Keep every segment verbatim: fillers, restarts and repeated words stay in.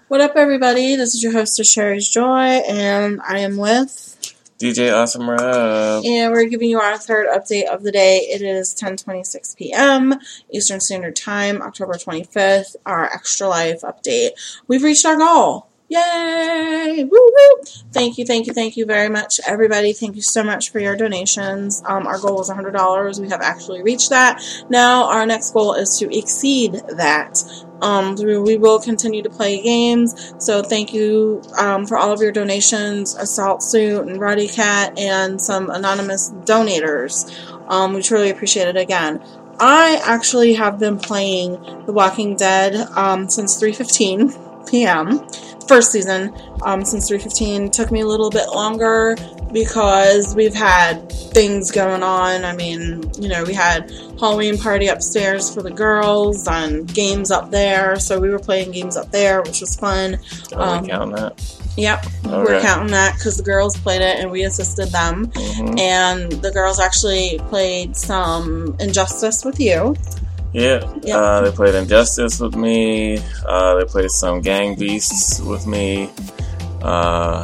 What up, everybody? This is your host, Sherry's Joy, and I am with D J Awesome Rob. And we're giving you our third update of the day. It is ten twenty-six p.m. Eastern Standard Time, October twenty-fifth, our Extra Life update. We've reached our goal. Yay! Woo woo! Thank you, thank you, thank you very much, everybody. Thank you so much for your donations. Um, our goal was one hundred dollars. We have actually reached that. Now, our next goal is to exceed that. Um, we will continue to play games, so thank you um, for all of your donations, Assault Suit and Roddy Cat, and some anonymous donators. Um, we truly appreciate it again. I actually have been playing The Walking Dead um, since three fifteen p.m. First season, um, since three fifteen. Took me a little bit longer because we've had things going on. I mean, you know, we had Halloween party upstairs for the girls and games up there. So we were playing games up there, which was fun. Are um, we counting that? Yep, okay. We're counting that because the girls played it and we assisted them. Mm-hmm. And the girls actually played some Injustice with you. Yeah, yep. uh, they played Injustice with me. Uh, they played some Gang Beasts with me. Uh,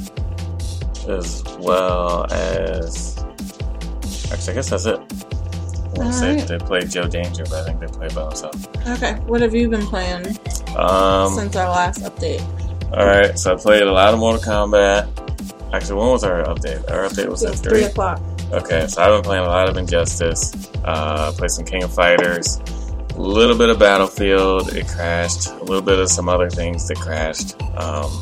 as well as... Actually, I guess that's it. I want to say right. They played Joe Danger, but I think they played by themselves. Okay, what have you been playing um, since our last update? Alright, so I played a lot of Mortal Kombat. Actually, when was our update? Our update was it at was three. three o'clock. Okay, so I've been playing a lot of Injustice. Uh, played some King of Fighters. A little bit of Battlefield. It crashed. A little bit of some other things that crashed. Um,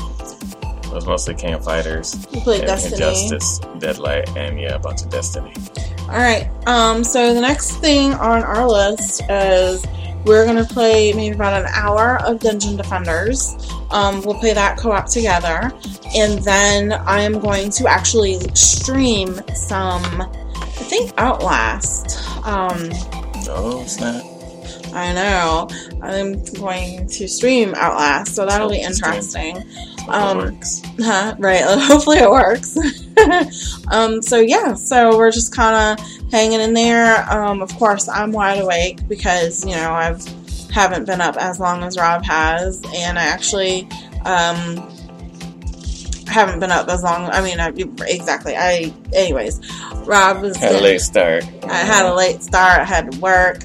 it was mostly King of Fighters. You played and Destiny. Injustice, Deadlight, and yeah, a bunch of Destiny. Alright, um, so the next thing on our list is we're going to play maybe about an hour of Dungeon Defenders. Um, we'll play that co-op together. And then I am going to actually stream some, I think, Outlast. Um, oh, snap. I know. I'm going to stream Outlast, so that'll be interesting. Um, it works. Huh, right. Hopefully it works. um, so yeah, so we're just kind of hanging in there. Um, of course, I'm wide awake because, you know, I've haven't been up as long as Rob has, and I actually um, haven't been up as long. I mean, I, exactly. I, anyways, Rob was had a late start. I had a late start. I had to work.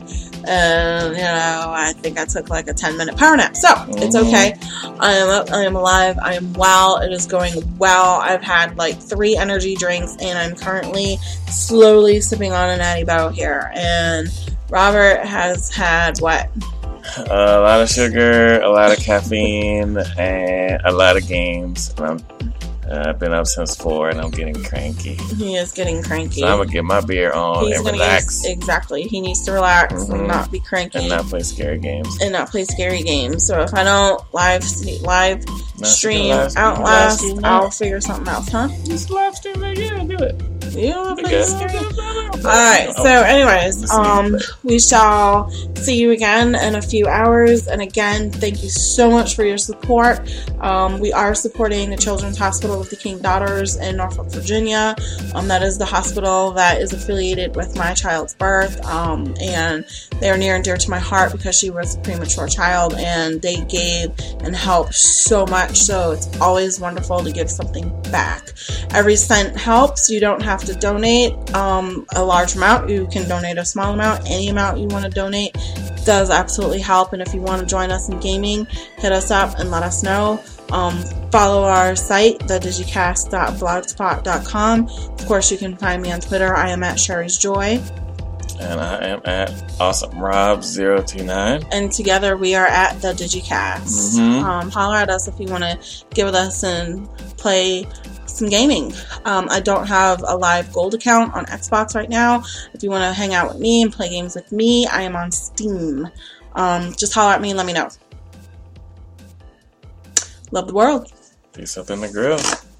And, you know, I think I took like a ten minute power nap. So, mm-hmm. It's okay. I am up. I am alive. I am well. It is going well. I've had like three energy drinks and I'm currently slowly sipping on an Natty Bow here. And Robert has had what? Uh, a lot of sugar, a lot of caffeine, and a lot of games. And I'm Uh, I've been up since four and I'm getting cranky. He is getting cranky. So I'm going to get my beer on He's and relax. Get, exactly. He needs to relax mm-hmm. and not be cranky. And not play scary games. And not play scary games. So if I don't live live not stream live, Outlast, live I'll figure something else, huh? Just live stream it. Yeah, do it. You don't want to play scary games? Alright, so anyways, um, we shall see you again in a few hours. And again, thank you so much for your support. Um, we are supporting the Children's Hospital of the King Daughters in Norfolk, Virginia. Um, that is the hospital that is affiliated with my child's birth. Um, and they are near and dear to my heart because she was a premature child and they gave and helped so much. So it's always wonderful to give something back. Every cent helps. You don't have to donate um, a large amount. You can donate a small amount. Any amount you want to donate does absolutely help. And if you want to join us in gaming, hit us up and let us know. Um, follow our site, the digicast dot blogspot dot com. Of course, you can find me on Twitter. I am at Sherry's Joy. And I am at Awesome Rob zero two nine. And together we are at the Digicast. Mm-hmm. Um, holler at us if you want to get with us and play some gaming. Um, I don't have a live gold account on Xbox right now. If you want to hang out with me and play games with me, I am on Steam. Um, just holler at me and let me know. Love the world. Peace up in the grill.